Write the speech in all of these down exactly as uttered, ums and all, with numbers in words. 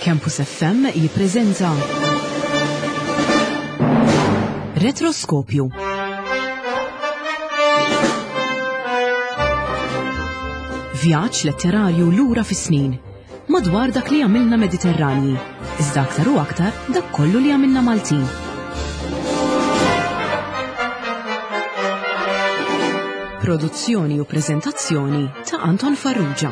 Campus F M jippreżenta Retroskopju. Vjaġġ letterarju lura fis-snin madwar dak li għamilna Mediterranji, iżda aktar u aktar dak kollu li għamilna Maltin. Produzzjoni u preżentazzjoni ta' Anton Farrugia.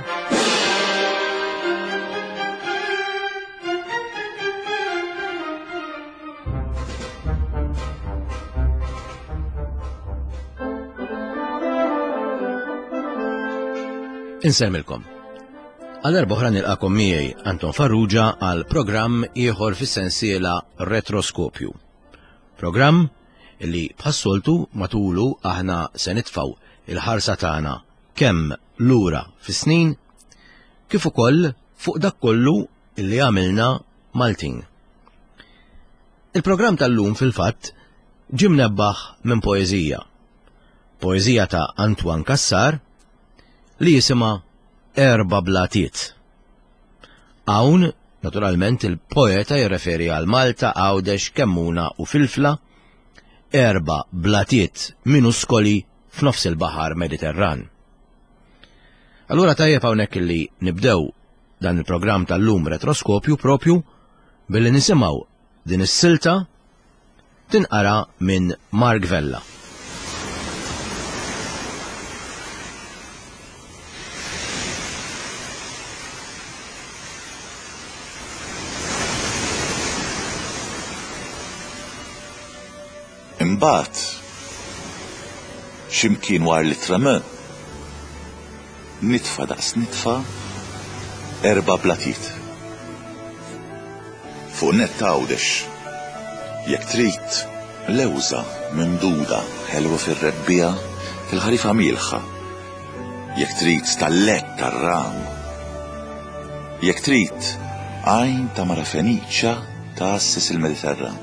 Inselmilkom. Għal-erba' oħra nilqakom miegħi Anton Farrugia għal programm ieħor fis-sensiela Retroskopju. Programm li bħassoltu matulu aħna se nitfgħu il-ħarsa tagħna kemm lura fis-snin kif ukoll fuq dak kollu li għamilna Maltin. Il-programm tal-lum fil-fatt ġie mnebbaħ minn poeżija. Poeżija ta' Antoine Cassar li jisimha Erba' Blatiet. Hawn, naturalment, il-poeta jirreferi għal Malta, Għawdex, Kemmuna u Filfla, erba' blatiet minuskoli f'nofs il-Baħar Mediterran. Allura tajjeb hawnhekk li nibdew dan il-programm tal-lum Retroskopju propju billi nisimgħu din is-silta tinqara minn Mark Vella. Imbagħad x'imkien war li trame nitfa' daqs nitfa' erba' blatiet. Fuq nett Għawdex jekk trid lewża mimduda ħelwa fir-rebbija fil-ħarifa mielħa. Jekk trid stallett tar-ram. Jekk trid għajn ta' mara Feniċċa ta'assis il-Mediterran.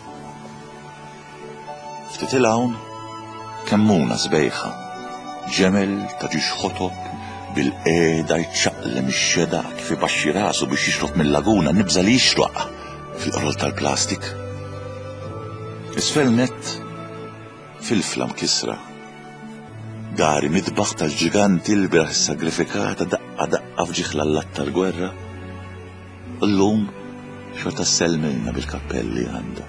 Ftit il-hawn Kemmuna sbejħa, ġemel ta' ġiex ħotob bil-qiegħda jċaqlem ix-xeda kif ibaxxi rasu biex jixrob mill-laguna nibża li jixroq fil-qrol tal-plastik. Isfel nett Filfla mkisra. Gari midbaħ tal-ġiganti l-biraħ sagrifikata daqqa daqqa f'ġiħla l-lat tal-gwerra. Llum xorta selmilna bil-kappelli għandha.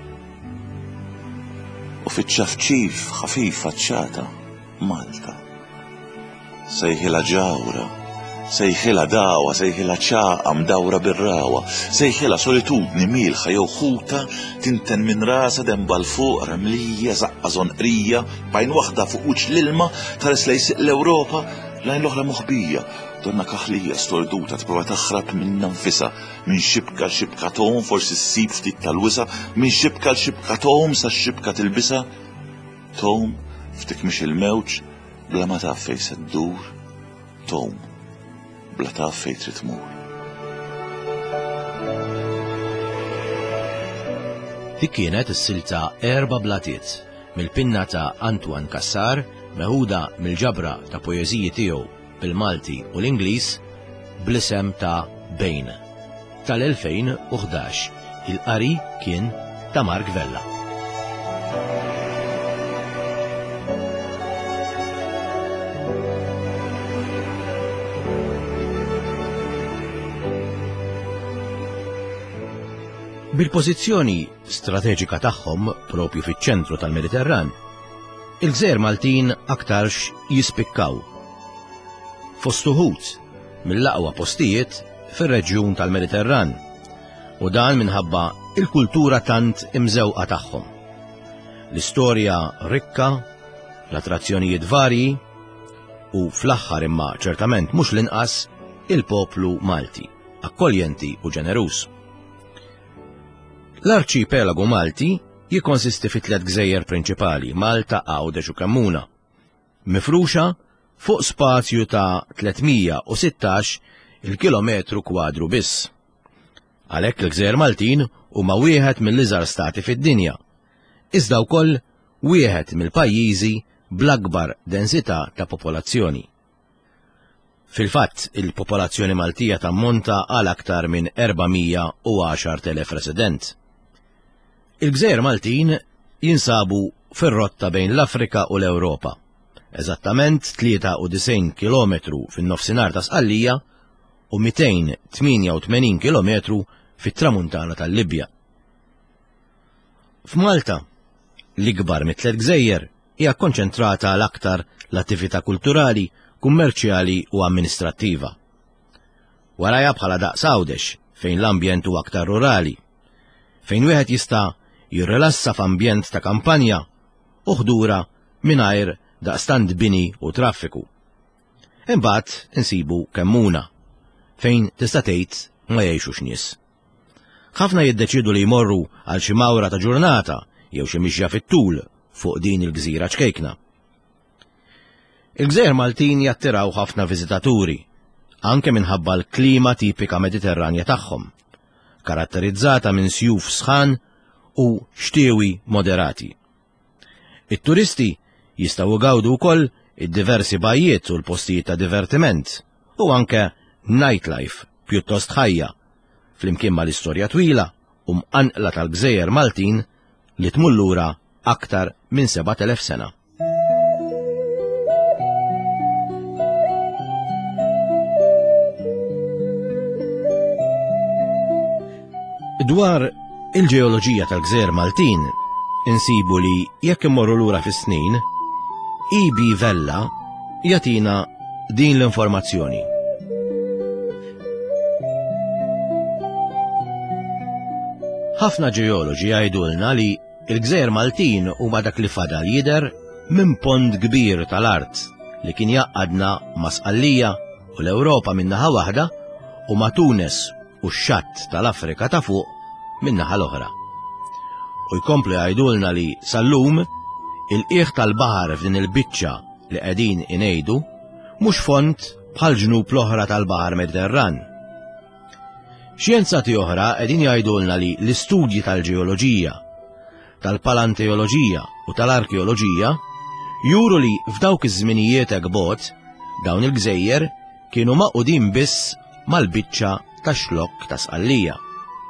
U fiċ-ċafċif ħafif faċċata Malta. Sejħilha ġawra, sejħilha dawa, sejħilha ċaqa mdawra bir-rawa, sejħilha solitudni mielħa jew ħuta tinten minn rasa demba l-fuq ramlija zaqqa żonqrija bajn waħda fuq wiċċ l-ilma tares lejn l-Ewropa lejn l-oħra moħbija. Donna kaħlija storduta tprova taħrab minn nfisha minn xibka l-xibka tom forsi ssib ftit tal-wisa minn xibka l-xibka tom sa xibka tilbisa. Tom ftik mhix il-mewġ bla ma taf fejn se ddur. Tom bla taf fejn trid tmur. Dik kienet is-silta Erba' Blatiet mill-pinna ta' Antoine Cassar meħuda mill-ġabra ta' poeżiji tiegħu bil-Malti u l-Ingliż bl-isem ta' Bejn tal-elfejn u ħdax. Il-qari kien ta' Mark Vella. Bil-pożizzjoni strateġika tagħhom propju fiċ-ċentru tal-Mediterran, il-Gżejjer Maltin aktarx jispikkaw fost uħud mill-aqwa postijiet fir-reġjun tal-Mediterran u dan minħabba il-kultura tant imżewqa tagħhom. L-istorja rikka, l-attrazzjonijiet varji u fl-aħħar imma ċertament mhux l-inqas il-poplu Malti, akkoljenti u ġeneruż. L-arċipelagu Malti jikkonsisti fi tliet gżejjer prinċipali, Malta, Għawdex u Kemmuna, mifruxa fuq spazju ta' tlietmija u sittax il-kilometru kwadru biss. Għalhekk il-Gżejjer Maltin huma wieħed mill-iżgħar stati fid-dinja, iżda wkoll wieħed mill-pajjiżi bl-akbar densità ta' popolazzjoni. Fil-fatt, il-popolazzjoni Maltija tammonta għal aktar minn erbamija u għaxar elef resident. Il-Gżejjer Maltin jinsabu fir-rotta bejn l-Afrika u l-Ewropa, eżattament tlieta u disgħin kilometru fin-nofsinhar ta' Sqallija u mitejn tminja u tmenin kilometru fit-tramuntana tal-Libja. F'Malta, l-ikbar mit-tliet gżejjer hija kkonċentrata l-aktar l-attività kulturali, kummerċjali u amministrattiva. Warajja bħala daqs Għawdex fejn l-ambjent huwa aktar rurali, fejn wieħed jista' jirrilassa f'ambjent ta' kampanja u ħdura mingħajr daqstant bini u traffiku. Imbagħad insibu Kemmuna, fejn tista' tgħid ma jgħixux nies. Ħafna jiddeċidu li jmorru għal xi mawra ta' ġurnata jew xi mixja fit-tul fuq din il-gżira ċkejkna. Il-Gżejjer Maltin jattiraw ħafna viżitaturi, anke minħabba l-klima tipika mediterranja tagħhom, karatterizzata minn sjuf sħan u xtiewi moderati. It-turisti jistgħu jgawdu wkoll id-diversi bajjiet u l-postijiet ta' divertiment u anke nightlife pjuttost ħajja, flimkien mal-istorja twila u mqanqla tal-Gżejjer Maltin li tmur lura aktar minn seba' elef sena. Dwar il-ġeoloġija tal-Gżejjer Maltin, insibu li jekk immorru lura fis-snin, E B Vella jagħtina din l-informazzjoni. Ħafna ġeoloġi jgħidulna li il-Gżejjer Maltin huma dak li fadal jidher minn pond kbir tal-art li kien jaqqadna ma' Sqallija u l-Ewropa min-naħa waħda u ma' Tunes u x-xatt tal-Afrika ta' fuq min-naħa l-oħra. U jkomplu jgħidulna li sal-lum il-qiegħ tal-baħar f'din il-biċċa li qegħdin ingħidu mhux font bħal ġnub l-oħra tal-Baħar Mediterran. Xjenzati oħra qegħdin jgħidulna li l-istudji tal-ġeoloġija, tal-palanteoloġija u tal-arkeoloġija juru li f'dawk iż-żminijiet hekk bogħod dawn il-gżejjer kienu maqudin biss mal-biċċa tax-xlokk ta' Sqallija.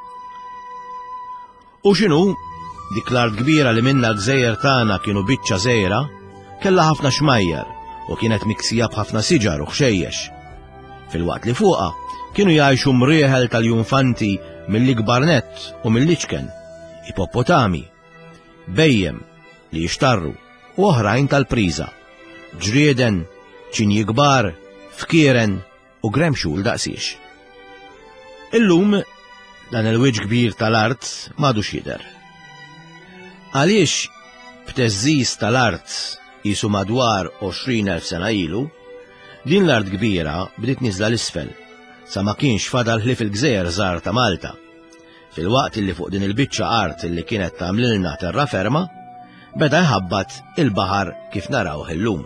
U x'inhu dik l-art kbira li minna l-gżejjer tagħna kienu biċċa żgħira kellha ħafna xmajjar u kienet miksija b'ħafna siġar u ħxejjex. Fil-waqt li fuqha kienu jgħixu mrieħel tal-junfanti mill-ikbar nett u mill-liċken, ippopotami, bejjem li jixtarru u oħrajn tal-priża, ġrieden, ċinji kbar, fkieren u gremxul daqsiex. Illum dan il-wiġġ kbir tal-art m'għadux jidher. Għaliex b'teżżiż tal-art qisu madwar għoxrin elf sena ilu, din l-art kbira bdiet niżla l-isfel sa ma kienx fadal ħlief il-gżejjer żgħar ta' Malta. Fil-waqt illi fuq din il-biċċa art illi kienet tagħmlilna terraferma, beda jħabbat il-baħar kif narawh illum.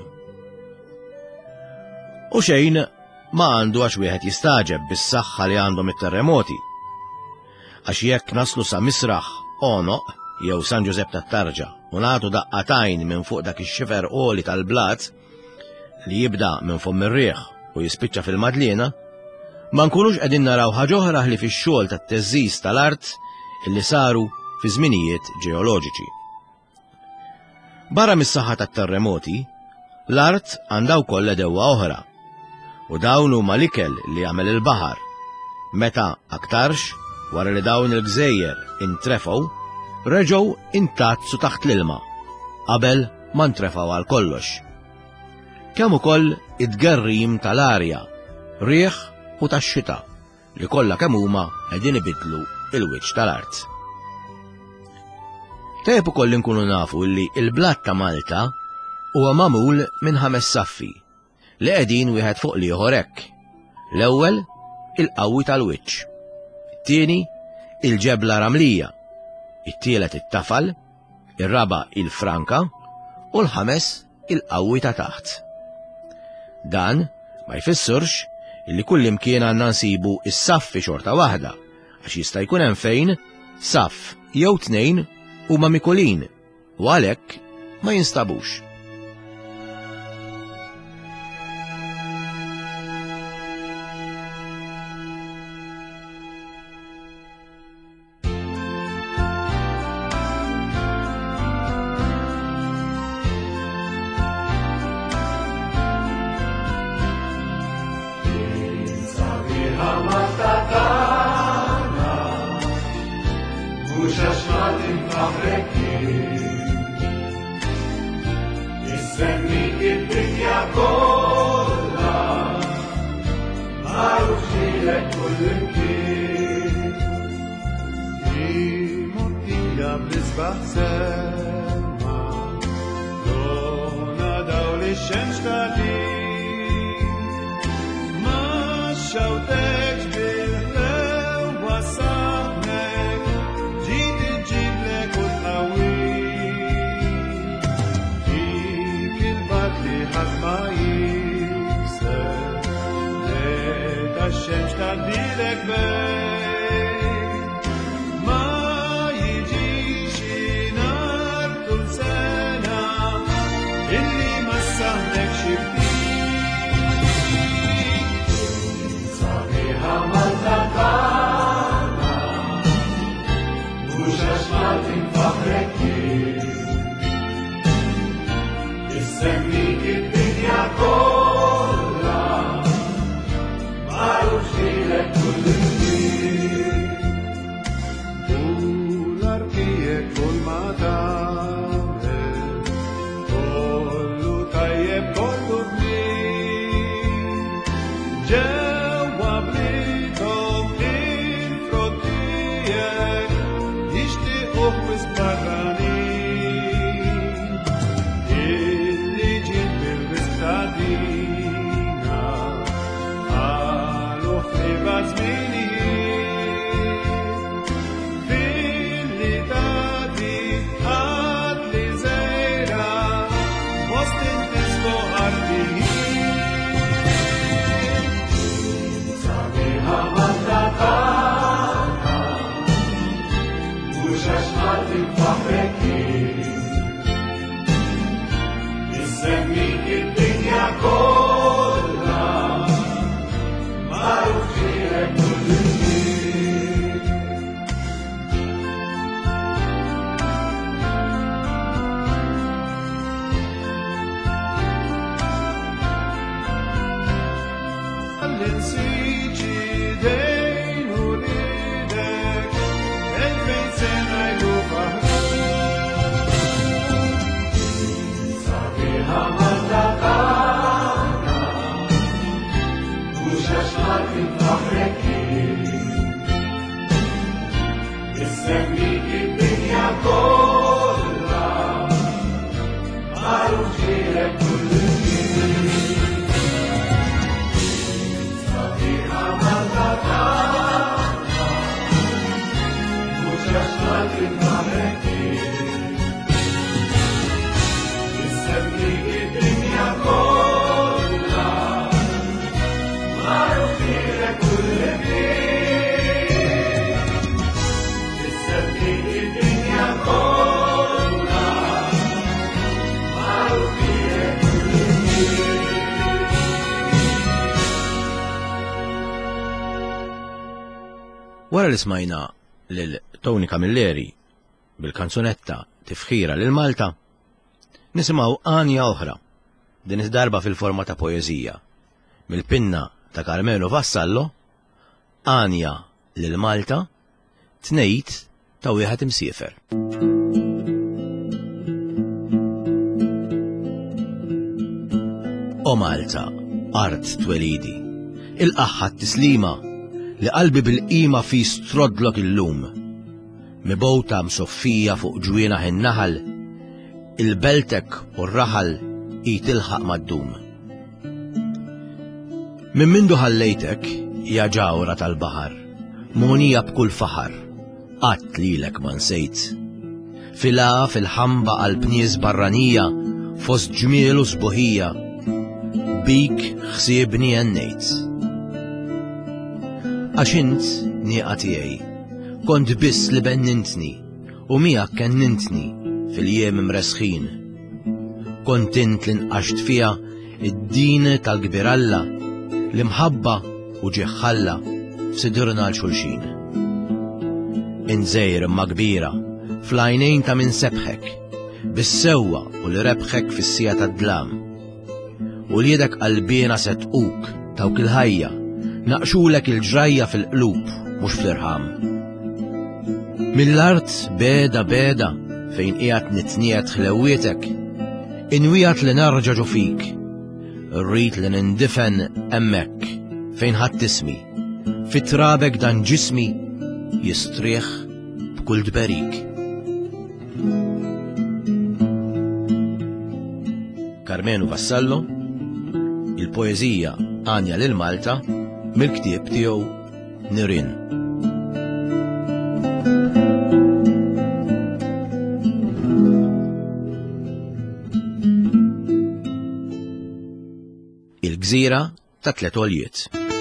U xejn ma għandu għax wieħed jistaġeb bis-saħħa li għandhom it-terremoti. Għax jekk naslu sa Misraħ, Onoq jew San Ġusepp tat-Tarġa u nagħtu daqqatajn minn fuq dak ix-xifer qoli tal-blat li jibda minn fomm ir-rieħ u jispiċċa fil-Madlina, ma nkunux qegħdin naraw ħaġa oħra li fix-xogħol tat-teżżiż tal-art illi saru fi żminijiet ġeoloġiċi. Barra mis-saħħa tat-terremoti, l-art għandha wkoll edewwa oħra, u dawn huma l-ikel li jagħmel il-baħar. Meta aktarx, wara li dawn il-gżejjer intrefgħu, reġgħu intazzu taħt l-ilma, qabel ma ntrefgħu għal kollox. Kemm ukoll id-gerrim tal-arja, rieħ u tax-xita li kollha kemm huma qegħdin ibidlu il-wiċċ tal-art. Tajjeb ukoll inkunu nafu li l-blat ta' Malta huwa magħmul minn ħames saffi li qegħdin wieħed fuq l-ieħor hekk. L-ewwel il-qawwi tal-wiċċ, it-tieni il-ġebla ramlija, it-tielet it-tafal, ir-raba' il-franka u l-ħames il-qawwi ta' taħt. Dan ma jfissirx illi kull imkien għandna nsibu is-saffi xorta waħda, għax jista' jkun hemm fejn saff jew tnejn huma mikulin u għalhekk ma jinstabux. فخرك يسميك الدنيا كلها معروف لك كل مكان يمكن بنسبح سما دونا دول الشمس قديم ما شوتك بالهلا وصحنك جيت تجيب لك القوي فيك البطل حق ما يكسر لك الشمس تديلك بين ما يجيش نار طول سنة اللي مسحنك شفتي صحيح عملتك أنا مش أشمعت فخرك يسميك الدنيا كلها معروف لك كل شيء طول أرضيك كل ما تعمل كله طيب كله جميل جواب ليكم إن فروتيك يشتقوك مسبرانين اللي جيت بالبستادينا قالوا في بزميني في اللي دادي قتلي زيرا وسط الدسكو أرضي صبيها مطلقانا مش أشمعت بفخرك يسميك الدنيا كلها معروف لك كل شيء اللي نسيت جدين وليدك ألفين سنة يوفى صبيها مطلقانا مش أشمعت بفخرك يسميك الدنيا كلها معروف لك كل شيء صبيها مطلقانا مش أشمعت بفخرك يسميك الدنيا كلها معروف لك كل شيء يسميك الدنيا كلها معروف لك كل شيء Wara li smajna lil Tony Camilleri bil-kanzunetta Tifħira lil Malta, nisimgħu għanja oħra, din id-darba fil-forma ta' poeżija, mill-pinna ta' Carmelo Vassallo, għanja lil Malta, tnejt ta' wieħed imsiefer. O Malta, art twelidi, il-qaħħat tislima li qalbi bil-qima fi strodlok illum, mibowta msoffija fuq ġwiena ħin-naħal, il-beltek u r-raħal jitilħaq mad-dum. Min mindu ħallejtek ja ġawra tal-baħar, monija b'kull faħar, qatt lilek ma nsejt. Fila fil-ħamba għal-pnies barranija, fost ġmielu sbuħija, bik ħsiebni għannejt. Għax int nieqa tiegħi, kont biss li bennintni u miegħek kennintni fil-jiem imresħin. Kont int li nqaxt fiha id-din tal-gbiralla li mħabba u ġeħħalla f'sidurna l-xulxin. Inżejr imma kbira fl-għajnejn ta' min sebħek, bis-sewwa u li rebħek fis-sija tad-dlam. U li jedek qalbiena setquk tawk il-ħajja, naqxulek il-ġrajja fil-qlub mhux fl-irħam. Mill-art beda beda fejn qiegħed nitniet ħlewietek, inwijat li narġa' ġo fik, rrid li nindifen hemmhekk fejn ħadd ismi, fit-trabek dan ġismi jistrieħ b'kull dberik. Carmenu Vassallo, il-poeżija Anja lil Malta, mill-ktieb tiegħu Nirien. Il-gżira ta' tliet għoljiet.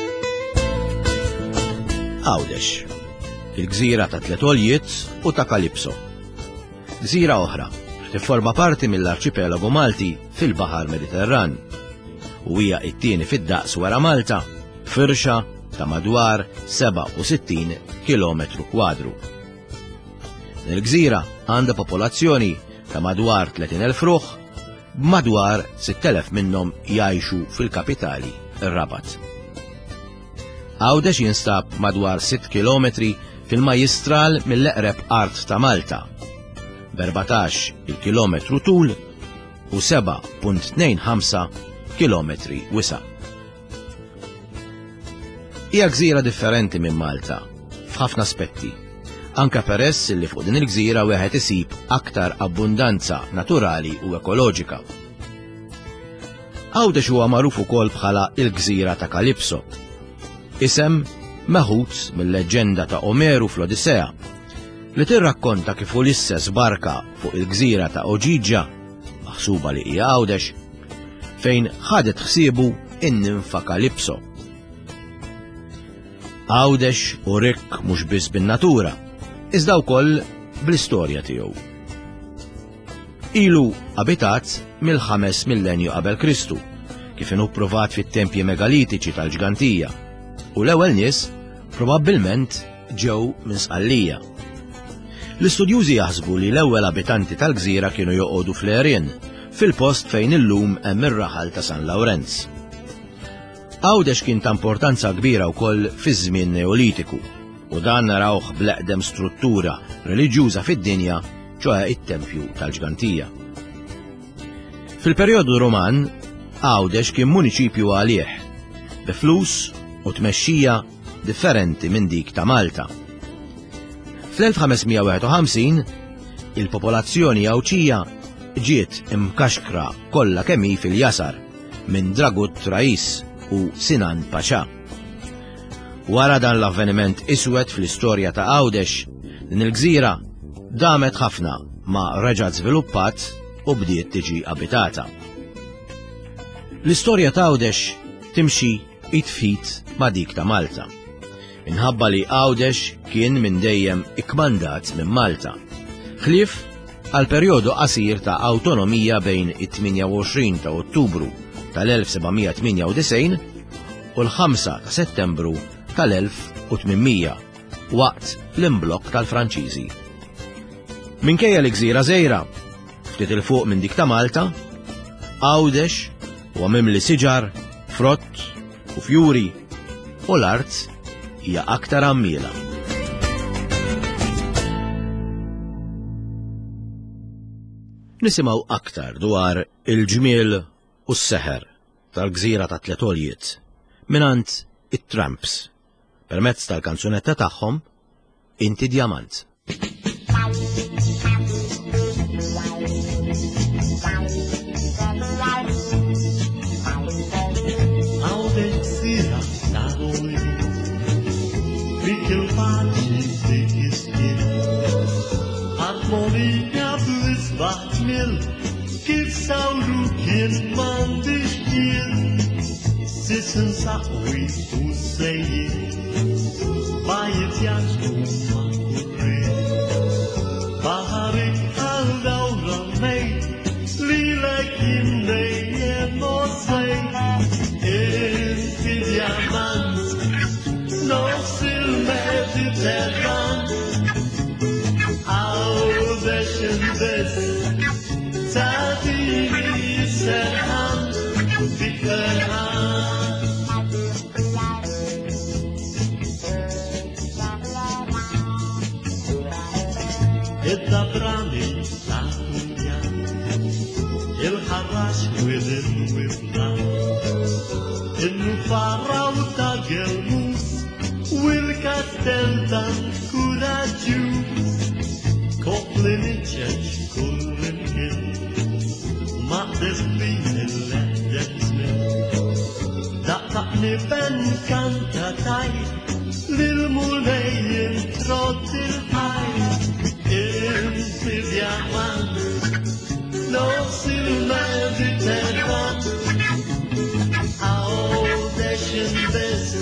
Għawdex, il-gżira ta' tliet għoljiet u ta' Kalipso. Gżira oħra, tifforma parti mill-arċipelagu Malti fil-Baħar Mediterran u hija t-tieni fid-daqs wara Malta b'firxa ta' madwar seba' u sittin kilometru kwadru. Il-gżira għandha popolazzjoni ta' madwar tletin elf ruħ, b'madwar sitt elef minnhom jgħixu fil-kapitali ir-Rabat. Għawdex jinstab madwar sitt kilometri fil-majjistral mill-eqreb art ta' Malta, b'erbatax il-kilometru tul u seba' punt tnejn ħamsa kilometri wisa. Hija gżira differenti minn Malta f'ħafna aspetti, anke peress li fuq din il-gżira wieħed isib aktar abbundanza naturali u ekoloġika. Għawdex huwa magħruf ukoll bħala il-gżira ta' Kalipso, isem meħud mill-leġenda ta' Omeru fl-Odissea, li tirrakkonta kif Ulisses barka fuq il-gżira ta' Oġiġġa, maħsuba li hija Għawdex, fejn ħadet ħsiebu in-ninfa Kalipso. Għawdex u rikk mhux biss bin-natura, iżda wkoll bl-istorja tiegħu. Ilu abitat mill-ħames millenju qabel Kristu, kif inhu pprovat fit-tempji megalitiċi tal-Ġgantija, u l-ewwel nies probabbilment ġew minn Sqallija. L-istudjużi jaħsbu li l-ewwel abitanti tal-gżira kienu joqogħdu fl-Għerien, fil-post fejn illum hemm ir-raħal ta' San Lawrenz. Għawdex kien ta' importanza kbira wkoll fiż-żmien Neolitiku, u dan narawh bl-eqdem struttura reliġjuża fid-dinja, ċoħe it-Tempju tal-Ġgantija. Fil-perjodu Roman, Għawdex kien muniċipju għalih, bi flus u tmexxija differenti minn dik ta' Malta. fl-elf ħamesmija wieħed u ħamsin, il-popolazzjoni Għawċija ġiet imkaxkra kollha kemm hi fil-Jasar minn Dragut Rais u Sinan Paċa. Wara dan l-avveniment iswed fl-istorja ta' Għawdex, din il-gżira damet ħafna ma reġgħet żviluppat u bdiet tiġi abitata. L-istorja ta' Għawdex timxi it-fit ma' dik ta' Malta, minħabba li Għawdex kien minn dejjem ikkmandat minn Malta, ħlief għal perjodu qasir ta' awtonomija bejn it-tminja u għoxrin ta' Ottubru tal-elf sebgħamija tminja u disgħin u l-ħamsa ta' Settembru tal-elf u tminmija waqt l-imblokk tal-Franċiżi. Minkejja li gżira żgħira ftit il fuq minn dik ta' Malta, Għawdex huwa mimli siġar, frott u fjuri u l-art hija aktar għammiela. Nisimgħu aktar dwar il-ġmiel u s-seħer tal-gżira ta' tliet għoljiet minant it-Tramps permezz tal-kanzunetta tagħhom Inti Djamant. Kif sawru kien m'għandix jien, sissin saqwi u sejjin, bajiet jaġbu ma' kurrin. Baħarik għal dawra mejt, lilek jien dejjem osej. Inti djamant, nofs il-Mediterran, Għawdex inbiss, Tadini serħan bikerħan. wash within with love. In Farao Tagelmus, will Castel dan Curajus, Coplin in church, Cullen Hill, Mattes Biel, Ledensmill, that Tapni Ben Cantatai, Lil Mulneyen Trottil High, in Sidiaman, no Silmediterran, Audeshen Best,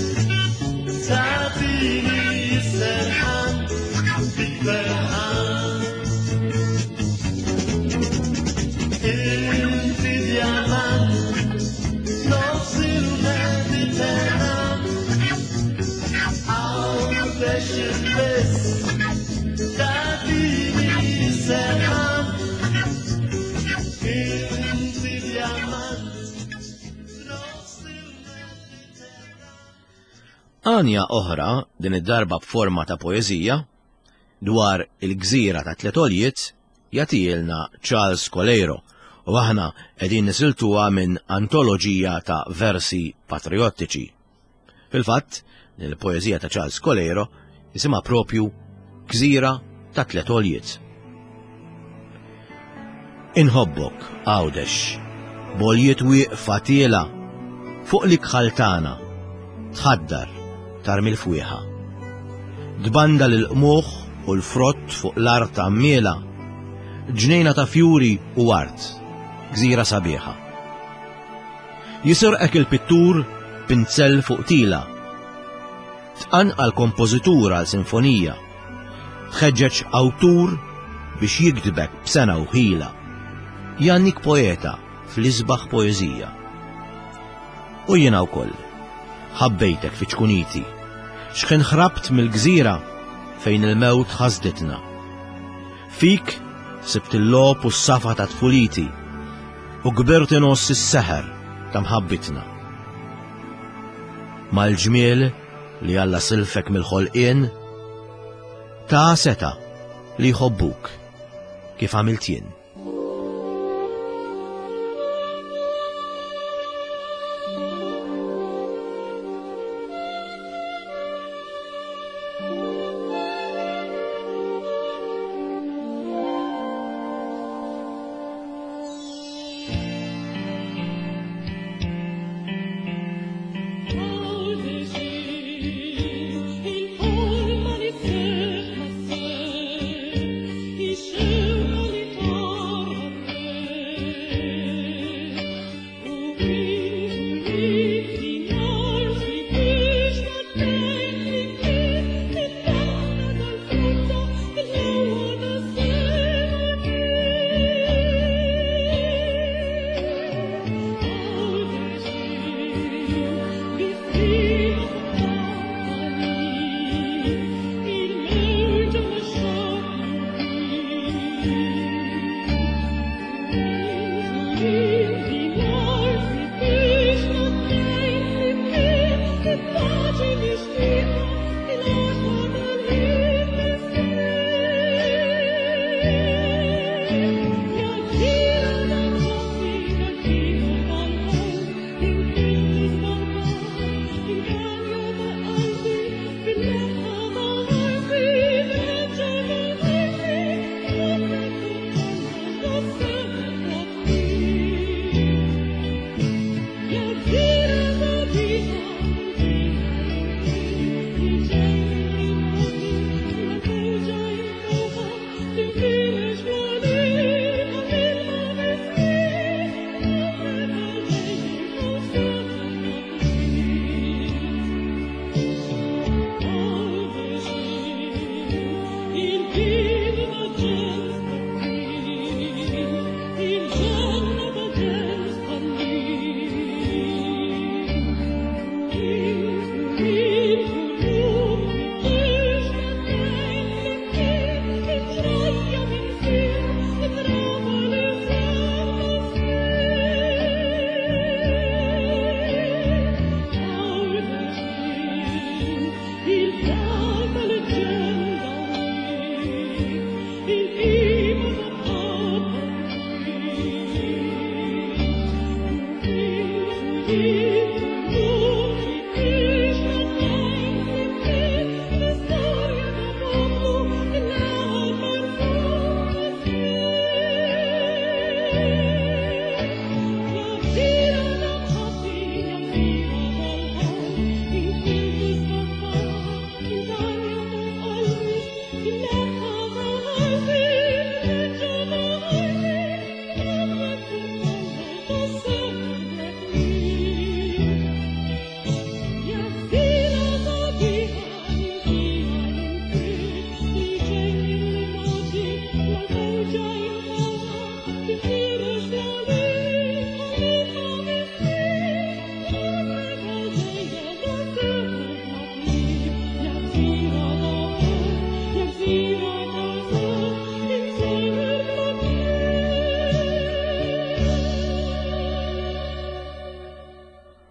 Sabini Serhan, Big Berhan, in Sidiaman, no Silmediterran, Audeshen Best, Sabini Serhan, in Sidiaman, no Silmediterran. Anja oħra din id-darba b'forma ta' poeżija dwar il-gżira ta' Tletoljiet jagħtilna Charles Colero u aħna qegħdin nisiltuha minn antoloġija ta' versi patriottiċi. Fil-fatt, il-poeżija ta' Charles Colero jisimha propju Gżira ta' Tletoljiet. Inħobbok, Għawdex, boljiet wieqfa tiela fuq lik ħaltana, tħaddar tarmi l-fwieħa. Dbanda l-qmuħ u l-frott fuq l-art ta' miela, ġnejna ta' fjuri u art, gżira sabiħa. Jisirqek il-pittur pinzell fuq tila, tqanqa l-kompożitur għal sinfonija, tħeġġeġ awtur biex jikdbek b'sena u ħila, jannik poeta fl-isbaħ poeżija. U jiena wkoll ħabbejtek fi ċkuniti, x'kien ħrabt mill-gżira fejn il-mewt ħasditna. Fik sibt il-lob u s-safa ta' tfuliti u kbirt inos is-seħer ta' mħabbitna. Mal-ġmiel li Alla silfek mill-ħolqien ta' seta li jħobbuk kif għamilt jien.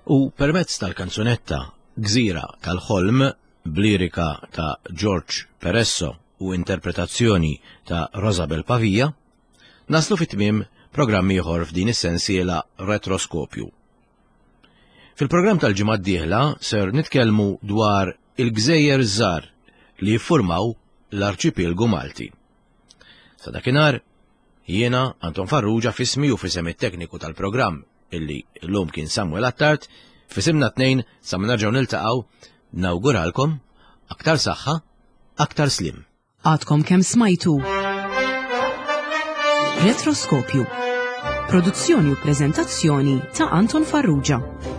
U permezz tal-kanzunetta Gżira tal-ħolm blirika ta' George Peresso u interpretazzjoni ta' Rosabel Pavija, naslu fit-tmiem programm ieħor f'din is-sensiela Retroskopju. Fil-programm tal-ġimgħa d-dieħla ser nitkellmu dwar il-Gżejjer żgħar li jiffurmaw l-Arċipelgu Malti. Sa dakinhar jiena Anton Farrugia fismi u fisem it-tekniku tal-programm illi llum kien Samuel Attart, fisimna tnejn sa nerġgħu niltaqgħu nawguralkom aktar saħħa, aktar slim. Għadkom kemm smajtu. Retroskopju. Produzzjoni u preżentazzjoni ta' Anton Farrugia.